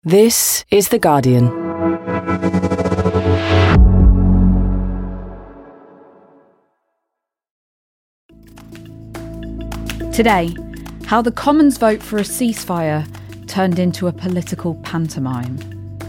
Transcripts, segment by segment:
This is The Guardian. Today, how the Commons' vote for a ceasefire turned into a political pantomime.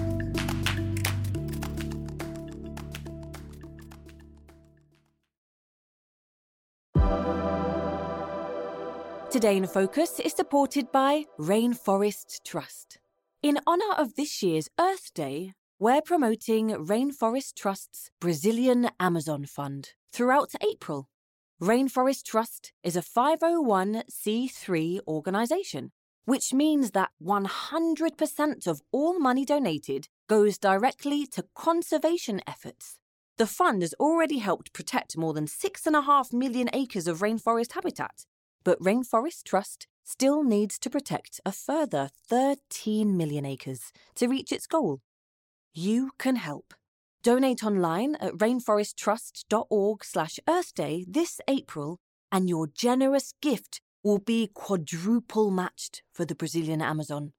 Today in Focus is supported by Rainforest Trust. In honour of this year's Earth Day, we're promoting Rainforest Trust's Brazilian Amazon Fund throughout April. Rainforest Trust is a 501c3 organisation, which means that 100% of all money donated goes directly to conservation efforts. The fund has already helped protect more than 6.5 million acres of rainforest habitat, but Rainforest Trust still needs to protect a further 13 million acres to reach its goal. You can help. Donate online at rainforesttrust.org/Earthday this April, and your generous gift will be quadruple matched for the Brazilian Amazon.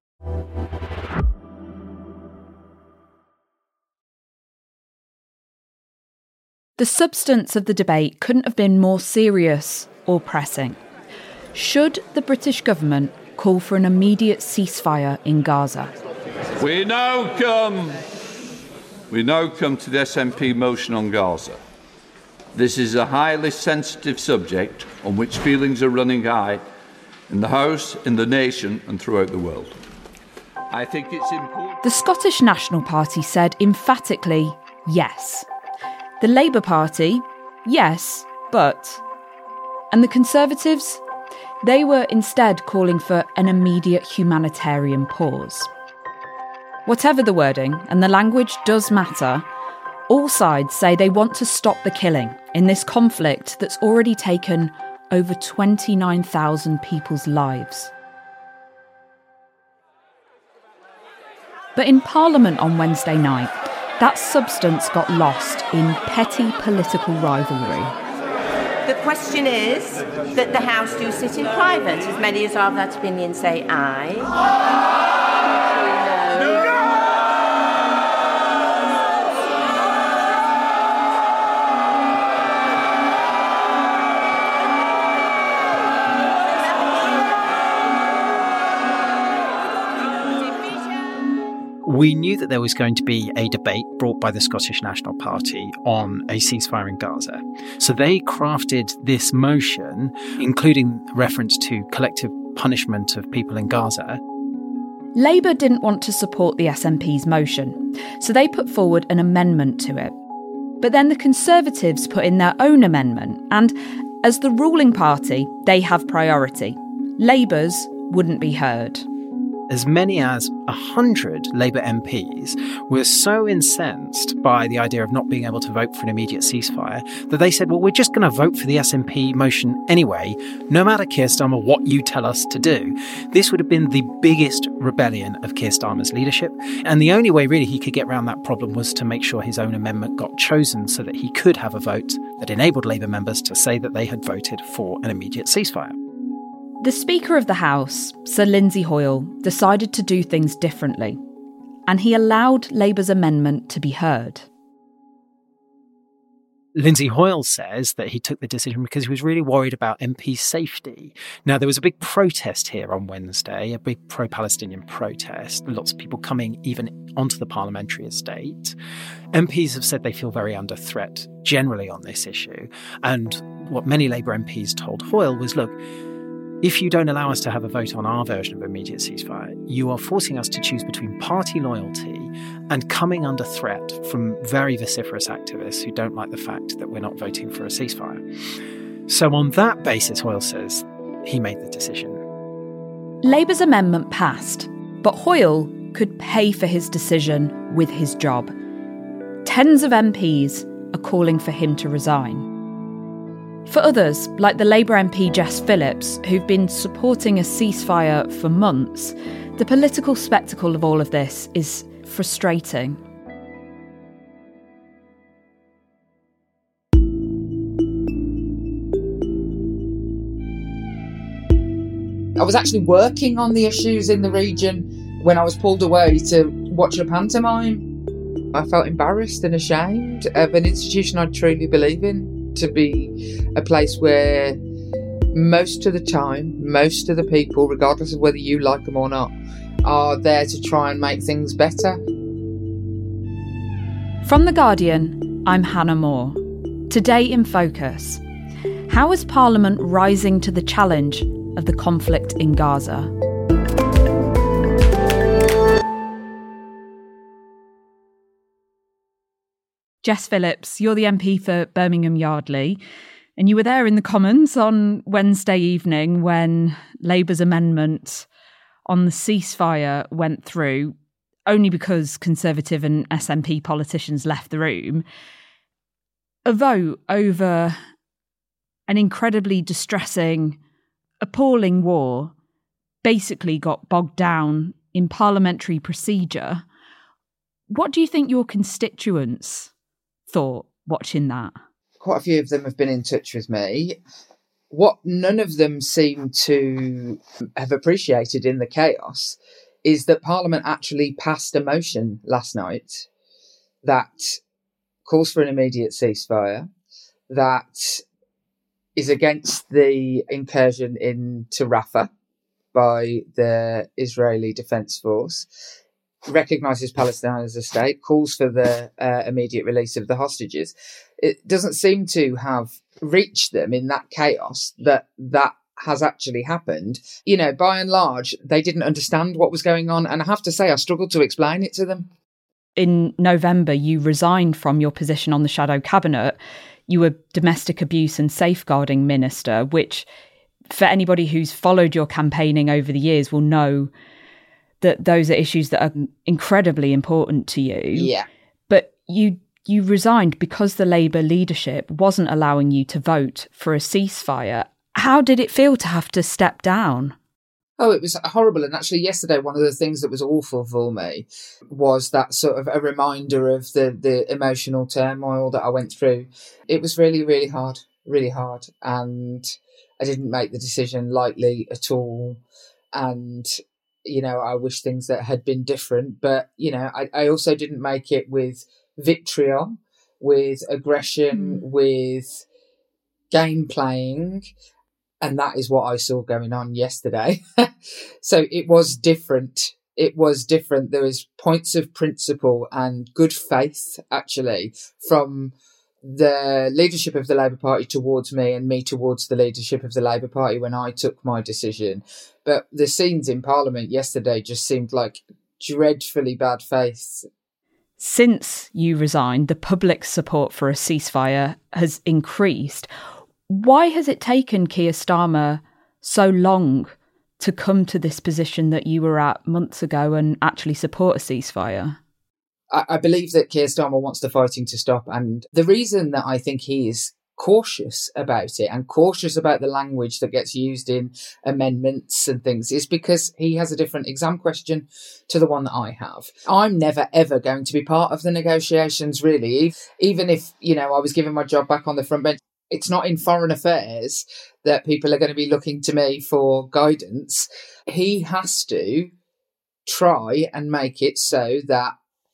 The substance of the debate couldn't have been more serious or pressing. Should the British government call for an immediate ceasefire in Gaza? We now come to the SNP motion on Gaza. This is a highly sensitive subject on which feelings are running high in the House, in the nation and throughout the world. I think it's important. The Scottish National Party said emphatically yes. The Labour Party, yes, but. And the Conservatives? They were instead calling for an immediate humanitarian pause. Whatever the wording, and the language does matter, all sides say they want to stop the killing in this conflict that's already taken over 29,000 people's lives. But in Parliament on Wednesday night, that substance got lost in petty political rivalry. The question is that the House do sit in private. As many as are of that opinion say aye. No. We knew that there was going to be a debate brought by the Scottish National Party on a ceasefire in Gaza. So they crafted this motion, including reference to collective punishment of people in Gaza. Labour didn't want to support the SNP's motion, so they put forward an amendment to it. But then the Conservatives put in their own amendment, and as the ruling party, they have priority. Labour's wouldn't be heard. As many as 100 Labour MPs were so incensed by the idea of not being able to vote for an immediate ceasefire that they said, well, we're just going to vote for the SNP motion anyway, no matter, Keir Starmer, what you tell us to do. This would have been the biggest rebellion of Keir Starmer's leadership, and the only way really he could get around that problem was to make sure his own amendment got chosen so that he could have a vote that enabled Labour members to say that they had voted for an immediate ceasefire. The Speaker of the House, Sir Lindsay Hoyle, decided to do things differently, and he allowed Labour's amendment to be heard. Lindsay Hoyle says that he took the decision because he was really worried about MP safety. Now, there was a big protest here on Wednesday, a big pro-Palestinian protest, lots of people coming even onto the parliamentary estate. MPs have said they feel very under threat generally on this issue, and what many Labour MPs told Hoyle was, look, if you don't allow us to have a vote on our version of immediate ceasefire, you are forcing us to choose between party loyalty and coming under threat from very vociferous activists who don't like the fact that we're not voting for a ceasefire. So on that basis, Hoyle says, he made the decision. Labour's amendment passed, but Hoyle could pay for his decision with his job. Tens of MPs are calling for him to resign. For others, like the Labour MP Jess Phillips, who've been supporting a ceasefire for months, the political spectacle of all of this is frustrating. I was actually working on the issues in the region When I was pulled away to watch a pantomime, I felt embarrassed and ashamed of an institution I truly believe in to be a place where most of the time, most of the people, regardless of whether you like them or not, are there to try and make things better. From The Guardian, I'm Hannah Moore. Today in Focus, how is Parliament rising to the challenge of the conflict in Gaza? Jess Phillips, you're the MP for Birmingham Yardley, and you were there in the Commons on Wednesday evening when Labour's amendment on the ceasefire went through, only because Conservative and SNP politicians left the room. A vote over an incredibly distressing, appalling war basically got bogged down in parliamentary procedure. What do you think your constituents thought watching that? Quite a few of them have been in touch with me. What none of them seem to have appreciated in the chaos is that Parliament actually passed a motion last night that calls for an immediate ceasefire, that is against the incursion into Rafah by the Israeli Defence Force, recognises Palestine as a state, calls for the immediate release of the hostages. It doesn't seem to have reached them in that chaos that has actually happened. You know, by and large, they didn't understand what was going on. And I have to say, I struggled to explain it to them. In November, you resigned from your position on the shadow cabinet. You were Domestic Abuse and Safeguarding Minister, which for anybody who's followed your campaigning over the years will know that those are issues that are incredibly important to you. Yeah. But you resigned because the Labour leadership wasn't allowing you to vote for a ceasefire. How did it feel to have to step down? Oh, it was horrible. And actually yesterday, one of the things that was awful for me was that sort of a reminder of the emotional turmoil that I went through. It was really, really hard. And I didn't make the decision lightly at all. And, you know, I wish things that had been different. But, you know, I also didn't make it with vitriol, with aggression, with game playing. And that is what I saw going on yesterday. So it was different. There was points of principle and good faith, actually, from the leadership of the Labour Party towards me and me towards the leadership of the Labour Party when I took my decision. But the scenes in Parliament yesterday just seemed like dreadfully bad faith. Since you resigned, the public support for a ceasefire has increased. Why has it taken Keir Starmer so long to come to this position that you were at months ago and actually support a ceasefire? I believe that Keir Starmer wants the fighting to stop. And the reason that I think he is cautious about it and cautious about the language that gets used in amendments and things is because he has a different exam question to the one that I have. I'm never, ever going to be part of the negotiations, really. Even if, you know, I was given my job back on the front bench, it's not in foreign affairs that people are going to be looking to me for guidance. He has to try and make it so that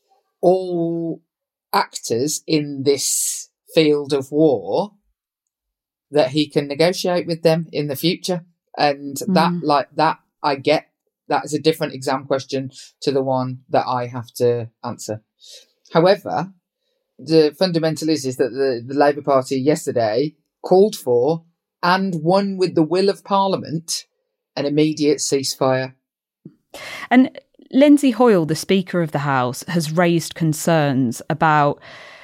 all actors in this field of war, that he can negotiate with them in the future. And that I get, that is a different exam question to the one that I have to answer. However, the fundamental is that the Labour Party yesterday called for and won with the will of Parliament an immediate ceasefire. And Lindsay Hoyle, the Speaker of the House, has raised concerns about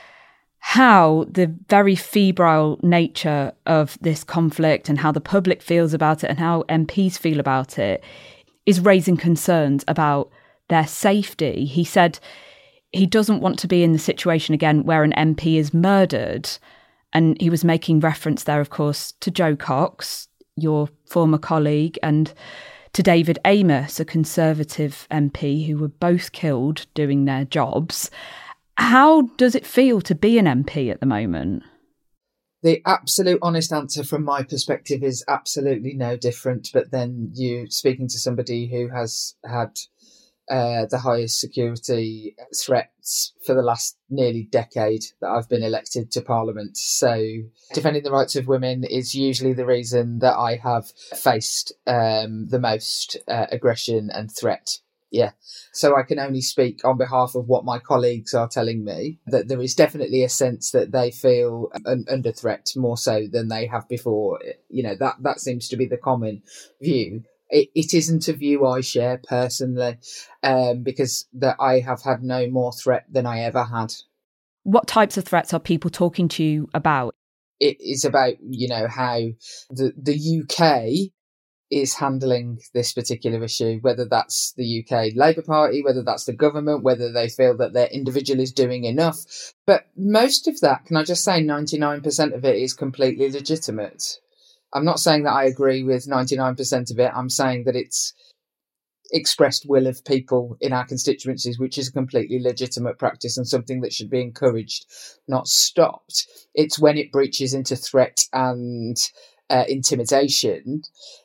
how the very febrile nature of this conflict and how the public feels about it and how MPs feel about it is raising concerns about their safety. He said he doesn't want to be in the situation again where an MP is murdered. And he was making reference there, of course, to Jo Cox, your former colleague, and to David Amess, a Conservative MP, who were both killed doing their jobs. How does it feel to be an MP at the moment? The absolute honest answer from my perspective is absolutely no different. But then you speaking to somebody who has had the highest security threats for the last nearly decade that I've been elected to Parliament. So defending the rights of women is usually the reason that I have faced the most aggression and threat. Yeah. So I can only speak on behalf of what my colleagues are telling me, that there is definitely a sense that they feel under threat more so than they have before. You know, that seems to be the common view. It isn't a view I share personally, because that I have had no more threat than I ever had. What types of threats are people talking to you about? It is about, you know, how the UK is handling this particular issue, whether that's the UK Labour Party, whether that's the government, whether they feel that their individual is doing enough. But most of that, can I just say 99% of it is completely legitimate. I'm not saying that I agree with 99% of it. I'm saying that it's expressed will of people in our constituencies, which is a completely legitimate practice and something that should be encouraged, not stopped. It's when it breaches into threat and intimidation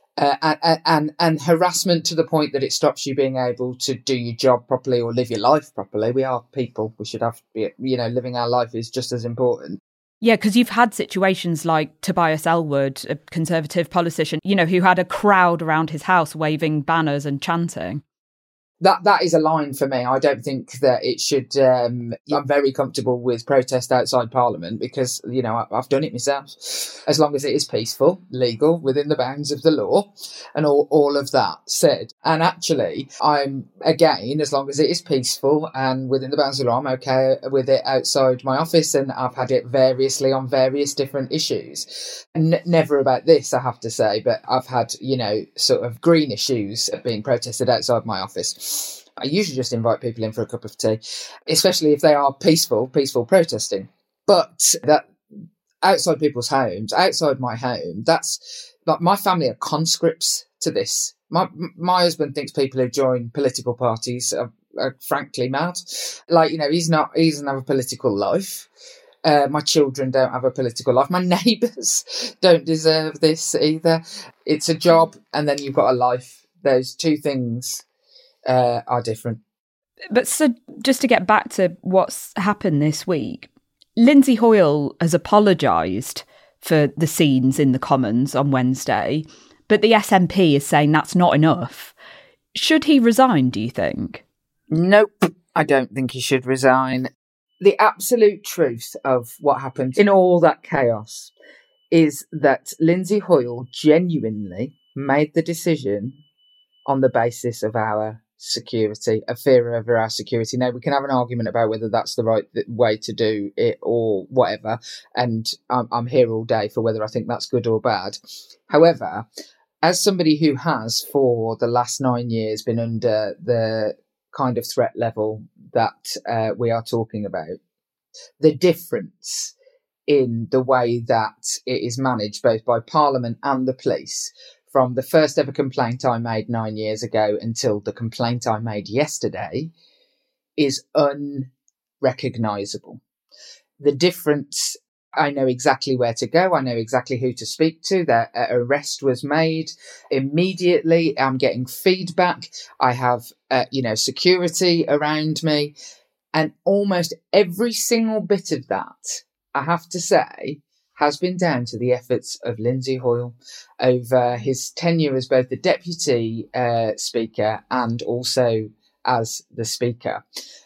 and harassment to the point that it stops you being able to do your job properly or live your life properly. We are people. We should have, you know, living our life is just as important. Yeah, because you've had situations like Tobias Ellwood, a Conservative politician, you know, who had a crowd around his house waving banners and chanting. That is a line for me. I don't think that it should. I'm very comfortable with protest outside Parliament because, you know, I've done it myself. As long as it is peaceful, legal, within the bounds of the law, and all of that said. And actually, I'm again, as long as it is peaceful and within the bounds of the law, I'm okay with it outside my office. And I've had it variously on various different issues. Never about this, I have to say, but I've had, you know, sort of green issues being protested outside my office. I usually just invite people in for a cup of tea, especially if they are peaceful protesting. But that outside people's homes, outside my home, that's like my family are conscripts to this. My husband thinks people who join political parties are frankly mad. Like, you know, he doesn't have a political life. My children don't have a political life. My neighbours don't deserve this either. It's a job and then you've got a life. Those two things are different. But so just to get back to what's happened this week, Lindsay Hoyle has apologised for the scenes in the Commons on Wednesday, but the SNP is saying that's not enough. Should he resign, do you think? Nope, I don't think he should resign. The absolute truth of what happened in all that chaos is that Lindsay Hoyle genuinely made the decision on the basis of our security, a fear over our security. Now, we can have an argument about whether that's the right way to do it or whatever, and I'm here all day for whether I think that's good or bad. However, as somebody who has for the last 9 years been under the kind of threat level that we are talking about, the difference in the way that it is managed both by Parliament and the police from the first ever complaint I made 9 years ago until the complaint I made yesterday is unrecognisable. The difference, I know exactly where to go. I know exactly who to speak to. The arrest was made immediately. I'm getting feedback. I have, security around me. And almost every single bit of that, I have to say, has been down to the efforts of Lindsay Hoyle over his tenure as both the Deputy Speaker and also as the Speaker.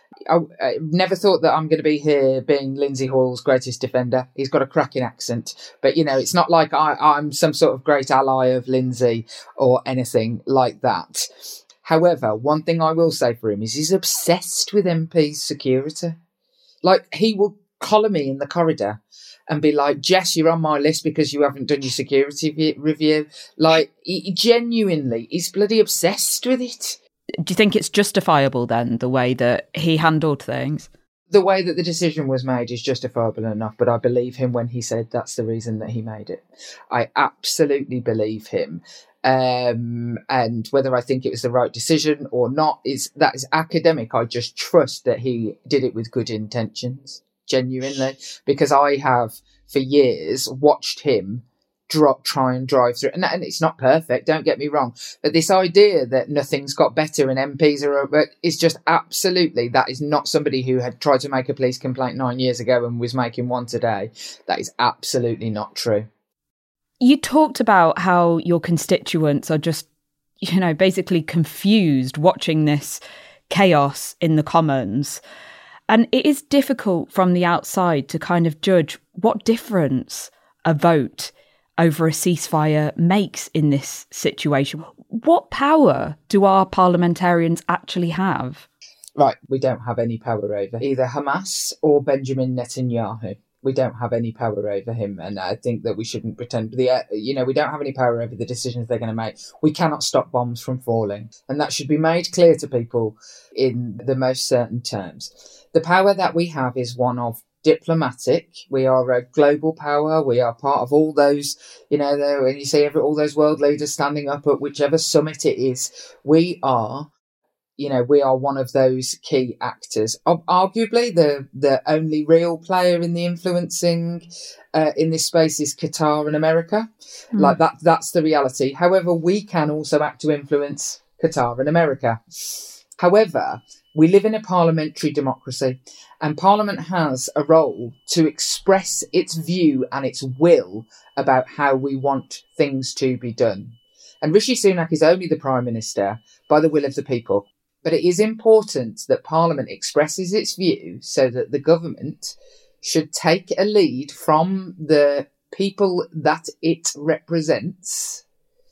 I never thought that I'm going to be here being Lindsay Hoyle's greatest defender. He's got a cracking accent. But, you know, it's not like I'm some sort of great ally of Lindsay or anything like that. However, one thing I will say for him is he's obsessed with MP's security. Like, he will collar me in the corridor and be like, Jess, you're on my list because you haven't done your security review. Like, he genuinely, he's bloody obsessed with it. Do you think it's justifiable then, the way that he handled things? The way that the decision was made is justifiable enough, but I believe him when he said that's the reason that he made it. I absolutely believe him. And whether I think it was the right decision or not, that is academic. I just trust that he did it with good intentions. Genuinely, because I have for years watched him try and drive through. And it's not perfect, don't get me wrong. But this idea that nothing's got better and MPs is just absolutely, that is not somebody who had tried to make a police complaint 9 years ago and was making one today. That is absolutely not true. You talked about how your constituents are just, basically confused watching this chaos in the Commons. And it is difficult from the outside to kind of judge what difference a vote over a ceasefire makes in this situation. What power do our parliamentarians actually have? Right, we don't have any power over either Hamas or Benjamin Netanyahu. We don't have any power over him, and I think that we shouldn't pretend. We don't have any power over the decisions they're going to make. We cannot stop bombs from falling, and that should be made clear to people in the most certain terms. The power that we have is one of diplomatic. We are a global power. We are part of all those, when you see all those world leaders standing up at whichever summit it is, we are one of those key actors. Arguably, the only real player in the influencing in this space is Qatar and America. Like that's the reality. However, we can also act to influence Qatar and America. However, we live in a parliamentary democracy, and Parliament has a role to express its view and its will about how we want things to be done. And Rishi Sunak is only the Prime Minister by the will of the people. But it is important that Parliament expresses its view so that the government should take a lead from the people that it represents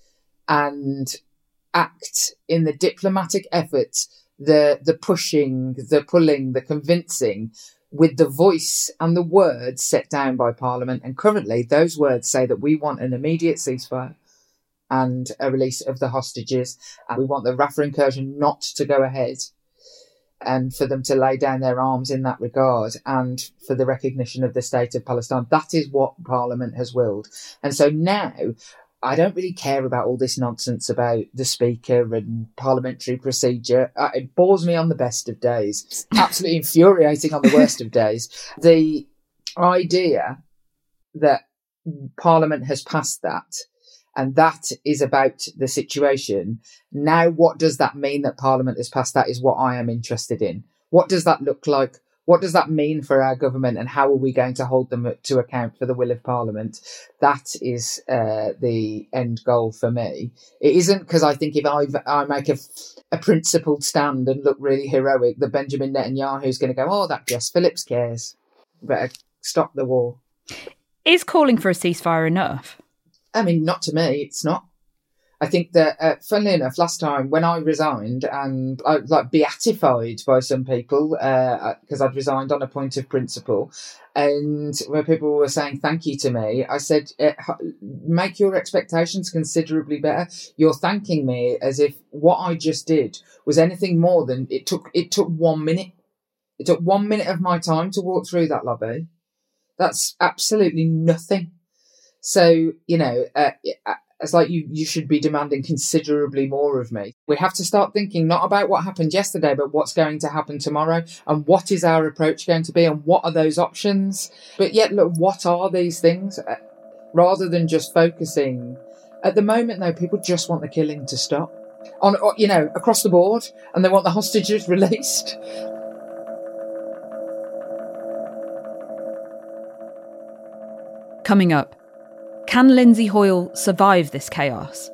and act in the diplomatic efforts, the pushing, the pulling, the convincing, with the voice and the words set down by Parliament. And currently, those words say that we want an immediate ceasefire and a release of the hostages, and we want the Rafah incursion not to go ahead, and for them to lay down their arms in that regard, and for the recognition of the state of Palestine. That is what Parliament has willed. And so now, I don't really care about all this nonsense about the Speaker and parliamentary procedure. It bores me on the best of days. It's absolutely infuriating on the worst of days. The idea that Parliament has passed that, and that is about the situation. Now, what does that mean that Parliament has passed that is what I am interested in. What does that look like? What does that mean for our government, and how are we going to hold them to account for the will of Parliament? That is the end goal for me. It isn't because I think if I make a principled stand and look really heroic, that Benjamin Netanyahu is going to go, oh, that Jess Phillips cares. Better stop the war. Is calling for a ceasefire enough? I mean, not to me, it's not. I think that, funnily enough, last time when I resigned, and I was beatified by some people because I'd resigned on a point of principle, and where people were saying thank you to me, I said, make your expectations considerably better. You're thanking me as if what I just did was anything more than it took 1 minute. It took 1 minute of my time to walk through that lobby. That's absolutely nothing. So, it's like you should be demanding considerably more of me. We have to start thinking not about what happened yesterday, but what's going to happen tomorrow, and what is our approach going to be, and what are those options. But yet, look, what are these things? Rather than just focusing. At the moment, though, people just want the killing to stop. Across the board, and they want the hostages released. Coming up, can Lindsay Hoyle survive this chaos?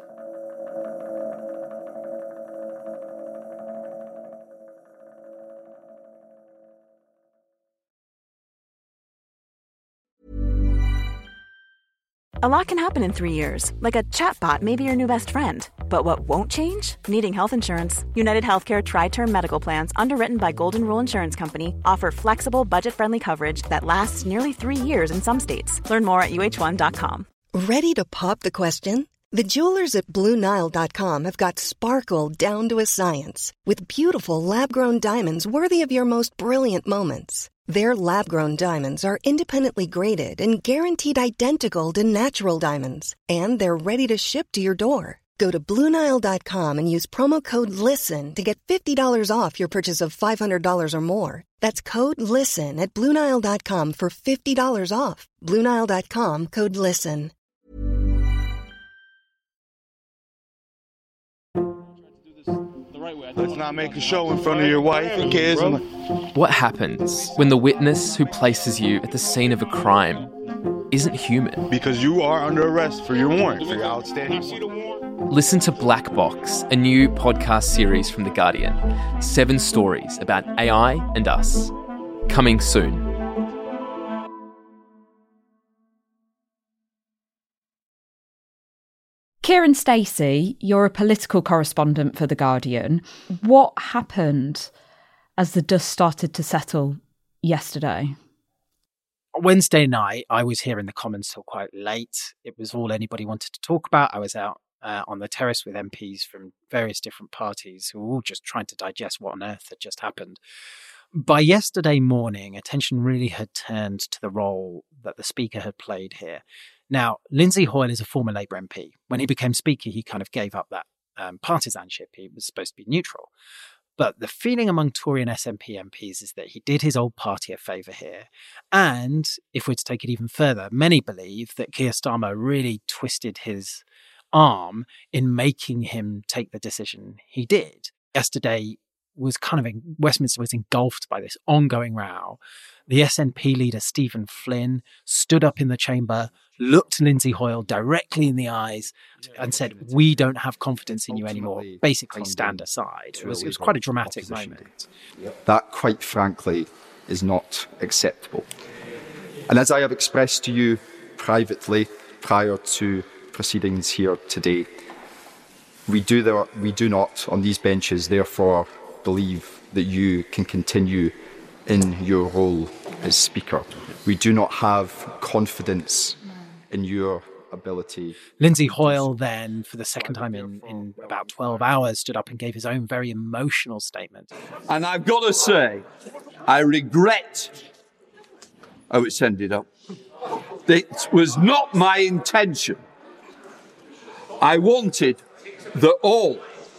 A lot can happen in 3 years, like a chatbot may be your new best friend. But what won't change? Needing health insurance. United Healthcare Tri-Term Medical Plans, underwritten by Golden Rule Insurance Company, offer flexible, budget-friendly coverage that lasts nearly 3 years in some states. Learn more at uh1.com. Ready to pop the question? The jewelers at BlueNile.com have got sparkle down to a science with beautiful lab-grown diamonds worthy of your most brilliant moments. Their lab-grown diamonds are independently graded and guaranteed identical to natural diamonds, and they're ready to ship to your door. Go to BlueNile.com and use promo code LISTEN to get $50 off your purchase of $500 or more. That's code LISTEN at BlueNile.com for $50 off. BlueNile.com, code LISTEN. Let's not make a show in front of your wife and kids. What happens when the witness who places you at the scene of a crime isn't human? Because you are under arrest for your warrant, for your outstanding warrant. Listen to Black Box, a new podcast series from The Guardian. 7 stories about AI and us. Coming soon. Kieran Stacey, you're a political correspondent for The Guardian. What happened as the dust started to settle yesterday? Wednesday night, I was here in the Commons till quite late. It was all anybody wanted to talk about. I was out on the terrace with MPs from various different parties who were all just trying to digest what on earth had just happened. By yesterday morning, attention really had turned to the role that the Speaker had played here. Now, Lindsay Hoyle is a former Labour MP. When he became Speaker, he kind of gave up that partisanship. He was supposed to be neutral. But the feeling among Tory and SNP MPs is that he did his old party a favour here. And if we're to take it even further, many believe that Keir Starmer really twisted his arm in making him take the decision he did. Yesterday was Westminster was engulfed by this ongoing row. The SNP leader, Stephen Flynn, stood up in the chamber, looked Lindsay Hoyle directly in the eyes and said, "We don't have confidence in you anymore. Basically, stand aside." It was quite a dramatic moment. That, quite frankly, is not acceptable. And as I have expressed to you privately prior to proceedings here today, we do not, on these benches, therefore believe that you can continue in your role as Speaker. We do not have confidence in your ability. Lindsay Hoyle then, for the second time in about 12 hours, stood up and gave his own very emotional statement. And I've got to say, I regret how it's ended up. It was not my intention. I wanted all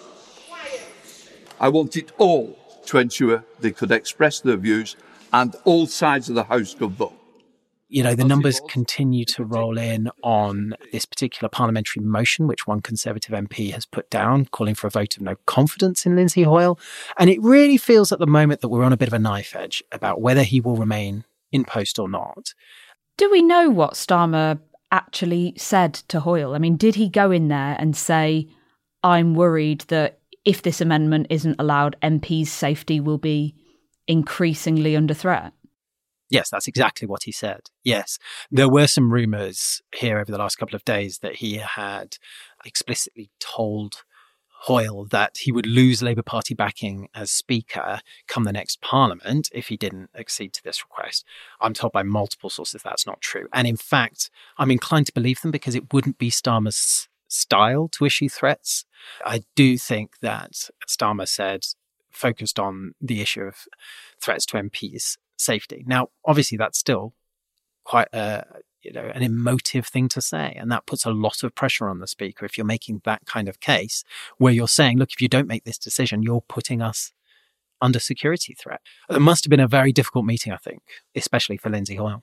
to ensure they could express their views and all sides of the House could vote. You know, the numbers continue to roll in on this particular parliamentary motion, which one Conservative MP has put down, calling for a vote of no confidence in Lindsay Hoyle. And it really feels at the moment that we're on a bit of a knife edge about whether he will remain in post or not. Do we know what Starmer actually said to Hoyle? I mean, did he go in there and say, "I'm worried that if this amendment isn't allowed, MPs' safety will be increasingly under threat"? Yes, that's exactly what he said. Yes. There were some rumours here over the last couple of days that he had explicitly told Hoyle that he would lose Labour Party backing as Speaker come the next Parliament if he didn't accede to this request. I'm told by multiple sources that's not true. And in fact, I'm inclined to believe them because it wouldn't be Starmer's style to issue threats. I do think that Starmer focused on the issue of threats to MPs' safety. Now, obviously, that's still quite an emotive thing to say, and that puts a lot of pressure on the Speaker if you're making that kind of case where you're saying, look, if you don't make this decision, you're putting us under security threat. It must have been a very difficult meeting, I think, especially for Lindsay Hoyle.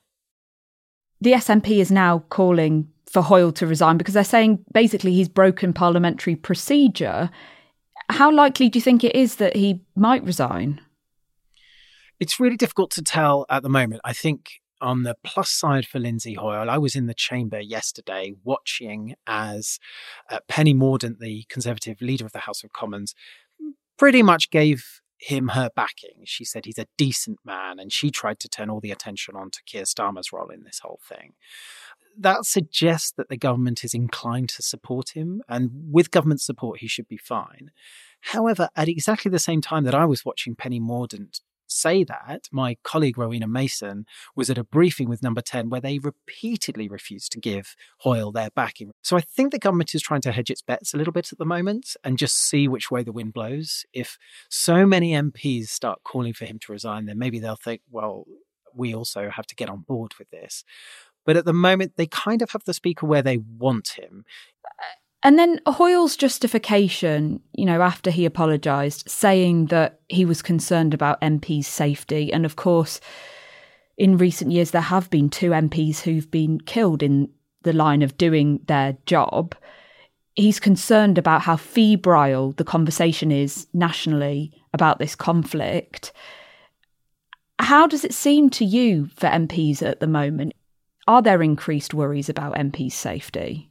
The SNP is now calling for Hoyle to resign because they're saying basically he's broken parliamentary procedure. How likely do you think it is that he might resign? It's really difficult to tell at the moment. I think on the plus side for Lindsay Hoyle, I was in the chamber yesterday watching as Penny Mordaunt, the Conservative leader of the House of Commons, pretty much gave him her backing. She said he's a decent man, and she tried to turn all the attention onto Keir Starmer's role in this whole thing. That suggests that the government is inclined to support him, and with government support, he should be fine. However, at exactly the same time that I was watching Penny Mordaunt say that, my colleague Rowena Mason was at a briefing with Number 10 where they repeatedly refused to give Hoyle their backing. So I think the government is trying to hedge its bets a little bit at the moment and just see which way the wind blows. If so many MPs start calling for him to resign, then maybe they'll think, well, we also have to get on board with this. But at the moment, they kind of have the Speaker where they want him. And then Hoyle's justification, after he apologised, saying that he was concerned about MPs' safety. And of course, in recent years, there have been 2 MPs who've been killed in the line of doing their job. he's concerned about how febrile the conversation is nationally about this conflict. How does it seem to you for MPs at the moment? Are there increased worries about MPs' safety?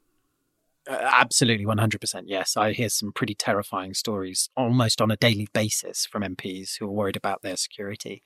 Absolutely, 100%, yes. I hear some pretty terrifying stories almost on a daily basis from MPs who are worried about their security.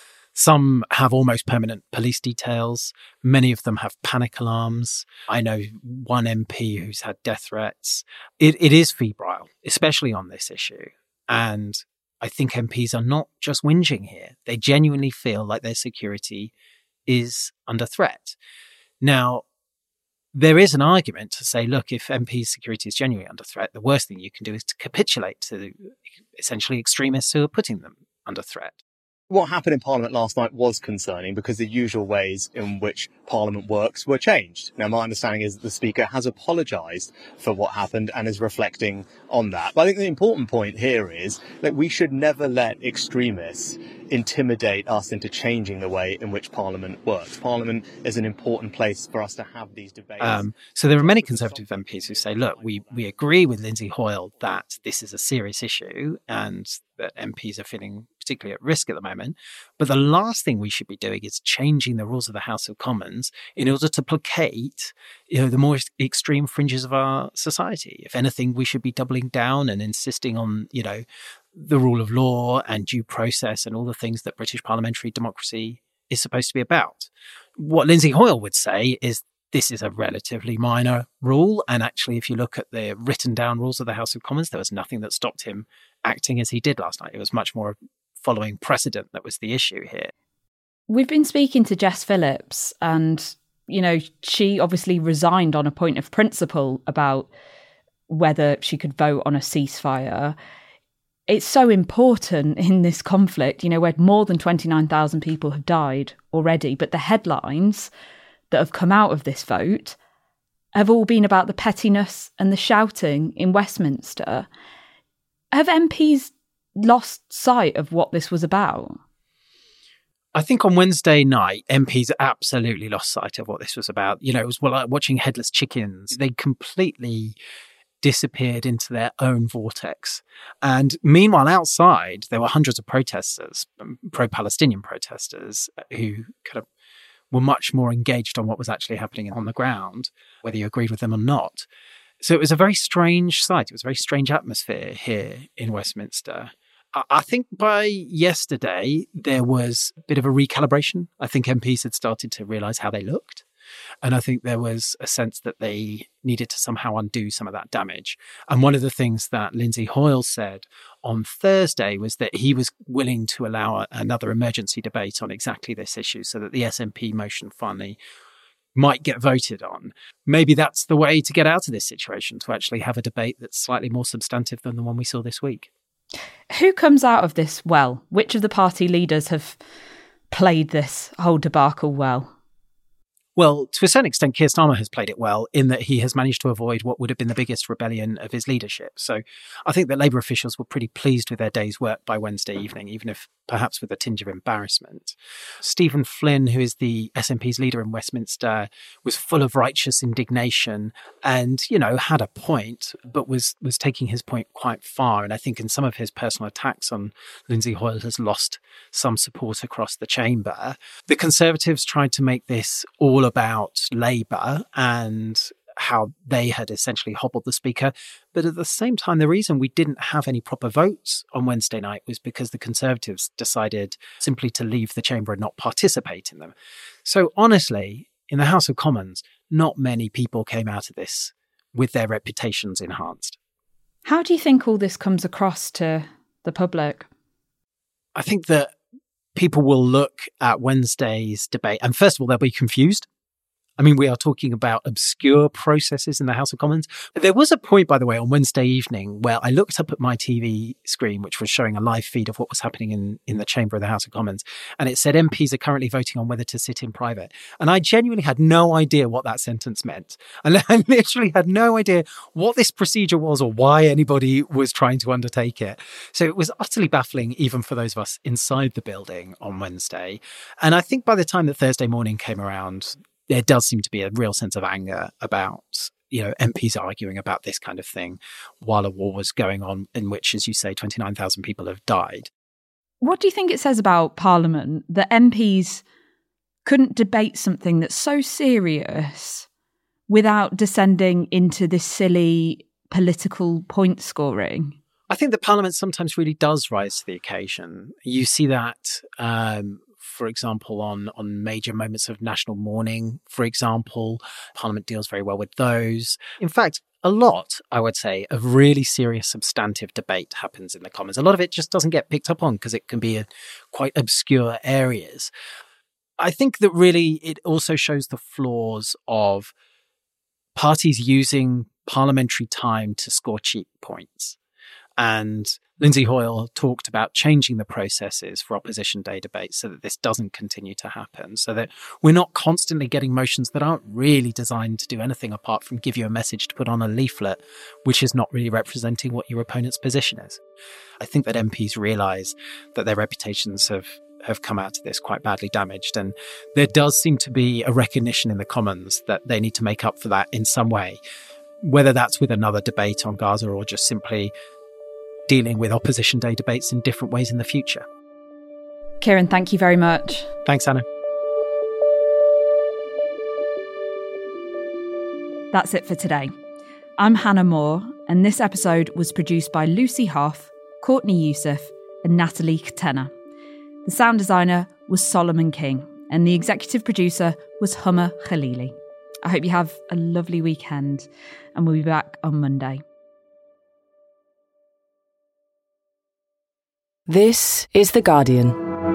Some have almost permanent police details. Many of them have panic alarms. I know one MP who's had death threats. It is febrile, especially on this issue. And I think MPs are not just whinging here. They genuinely feel like their security is under threat. Now, there is an argument to say, look, if MPs' security is genuinely under threat, the worst thing you can do is to capitulate to essentially extremists who are putting them under threat. What happened in Parliament last night was concerning because the usual ways in which Parliament works were changed. Now, my understanding is that the Speaker has apologised for what happened and is reflecting on that. But I think the important point here is that we should never let extremists intimidate us into changing the way in which Parliament works. Parliament is an important place for us to have these debates. So there are many Conservative MPs who say, look, we agree with Lindsay Hoyle that this is a serious issue and that MPs are feeling particularly at risk at the moment. But the last thing we should be doing is changing the rules of the House of Commons in order to placate, the more extreme fringes of our society. If anything, we should be doubling down and insisting on, the rule of law and due process and all the things that British parliamentary democracy is supposed to be about. What Lindsay Hoyle would say is this is a relatively minor rule. And actually, if you look at the written down rules of the House of Commons, there was nothing that stopped him acting as he did last night. It was much more following precedent that was the issue here. We've been speaking to Jess Phillips and, she obviously resigned on a point of principle about whether she could vote on a ceasefire. It's so important in this conflict, where more than 29,000 people have died already, but the headlines that have come out of this vote have all been about the pettiness and the shouting in Westminster. Have MPs lost sight of what this was about? I think on Wednesday night, MPs absolutely lost sight of what this was about. It was like watching Headless Chickens. They completely disappeared into their own vortex. And meanwhile, outside, there were hundreds of protesters, pro-Palestinian protesters, who kind of were much more engaged on what was actually happening on the ground, whether you agreed with them or not. So it was a very strange sight. It was a very strange atmosphere here in Westminster. I think by yesterday, there was a bit of a recalibration. I think MPs had started to realise how they looked. And I think there was a sense that they needed to somehow undo some of that damage. And one of the things that Lindsay Hoyle said on Thursday was that he was willing to allow another emergency debate on exactly this issue so that the SNP motion finally might get voted on. Maybe that's the way to get out of this situation, to actually have a debate that's slightly more substantive than the one we saw this week. Who comes out of this well? Which of the party leaders have played this whole debacle well? Well, to a certain extent, Keir Starmer has played it well in that he has managed to avoid what would have been the biggest rebellion of his leadership. So I think that Labour officials were pretty pleased with their day's work by Wednesday evening, even if perhaps with a tinge of embarrassment. Stephen Flynn, who is the SNP's leader in Westminster, was full of righteous indignation and, had a point, but was taking his point quite far. And I think in some of his personal attacks on Lindsay Hoyle has lost some support across the chamber. The Conservatives tried to make this all about Labour and how they had essentially hobbled the Speaker. But at the same time, the reason we didn't have any proper votes on Wednesday night was because the Conservatives decided simply to leave the chamber and not participate in them. So honestly, in the House of Commons, not many people came out of this with their reputations enhanced. How do you think all this comes across to the public? I think that people will look at Wednesday's debate and first of all, they'll be confused. I mean, we are talking about obscure processes in the House of Commons. There was a point, by the way, on Wednesday evening where I looked up at my TV screen, which was showing a live feed of what was happening in the chamber of the House of Commons. And it said MPs are currently voting on whether to sit in private. And I genuinely had no idea what that sentence meant. And I literally had no idea what this procedure was or why anybody was trying to undertake it. So it was utterly baffling, even for those of us inside the building on Wednesday. And I think by the time that Thursday morning came around, there does seem to be a real sense of anger about, MPs arguing about this kind of thing while a war was going on in which, as you say, 29,000 people have died. What do you think it says about Parliament that MPs couldn't debate something that's so serious without descending into this silly political point scoring? I think that Parliament sometimes really does rise to the occasion. You see that, for example, on major moments of national mourning, for example. Parliament deals very well with those. In fact, a lot, I would say, of really serious substantive debate happens in the Commons. A lot of it just doesn't get picked up on because it can be in quite obscure areas. I think that really it also shows the flaws of parties using parliamentary time to score cheap points. And Lindsay Hoyle talked about changing the processes for opposition day debates so that this doesn't continue to happen, so that we're not constantly getting motions that aren't really designed to do anything apart from give you a message to put on a leaflet, which is not really representing what your opponent's position is. I think that MPs realise that their reputations have come out of this quite badly damaged, and there does seem to be a recognition in the Commons that they need to make up for that in some way, whether that's with another debate on Gaza or just simply dealing with opposition day debates in different ways in the future. Kieran, thank you very much. Thanks, Anna. That's it for today. I'm Hannah Moore, and this episode was produced by Lucy Hoff, Courtney Youssef, and Natalie Katena. The sound designer was Solomon King, and the executive producer was Hummer Khalili. I hope you have a lovely weekend, and we'll be back on Monday. This is The Guardian.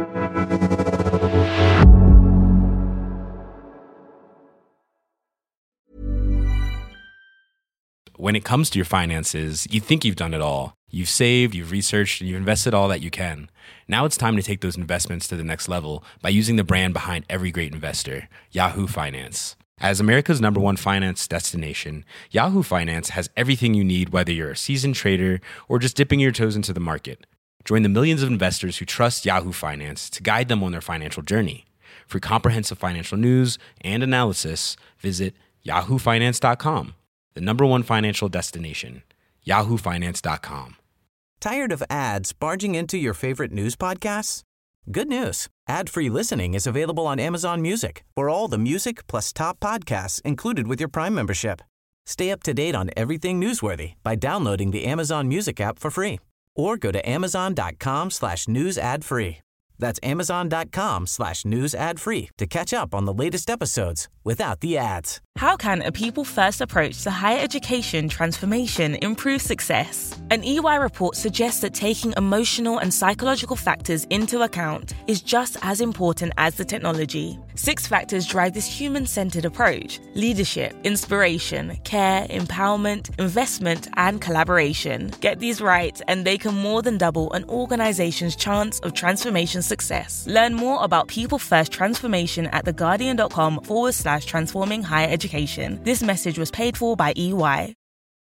When it comes to your finances, you think you've done it all. You've saved, you've researched, and you've invested all that you can. Now it's time to take those investments to the next level by using the brand behind every great investor, Yahoo Finance. As America's #1 finance destination, Yahoo Finance has everything you need, whether you're a seasoned trader or just dipping your toes into the market. Join the millions of investors who trust Yahoo Finance to guide them on their financial journey. For comprehensive financial news and analysis, visit yahoofinance.com, the #1 financial destination, yahoofinance.com. Tired of ads barging into your favorite news podcasts? Good news. Ad-free listening is available on Amazon Music for all the music plus top podcasts included with your Prime membership. Stay up to date on everything newsworthy by downloading the Amazon Music app for free. Or go to amazon.com/news ad free. That's amazon.com/news ad free to catch up on the latest episodes without the ads. How can a people-first approach to higher education transformation improve success? An EY report suggests that taking emotional and psychological factors into account is just as important as the technology. 6 factors drive this human-centered approach: leadership, inspiration, care, empowerment, investment, and collaboration. Get these right, and they can more than double an organization's chance of transformation success. Learn more about people-first transformation at theguardian.com/transforming higher education. This message was paid for by EY.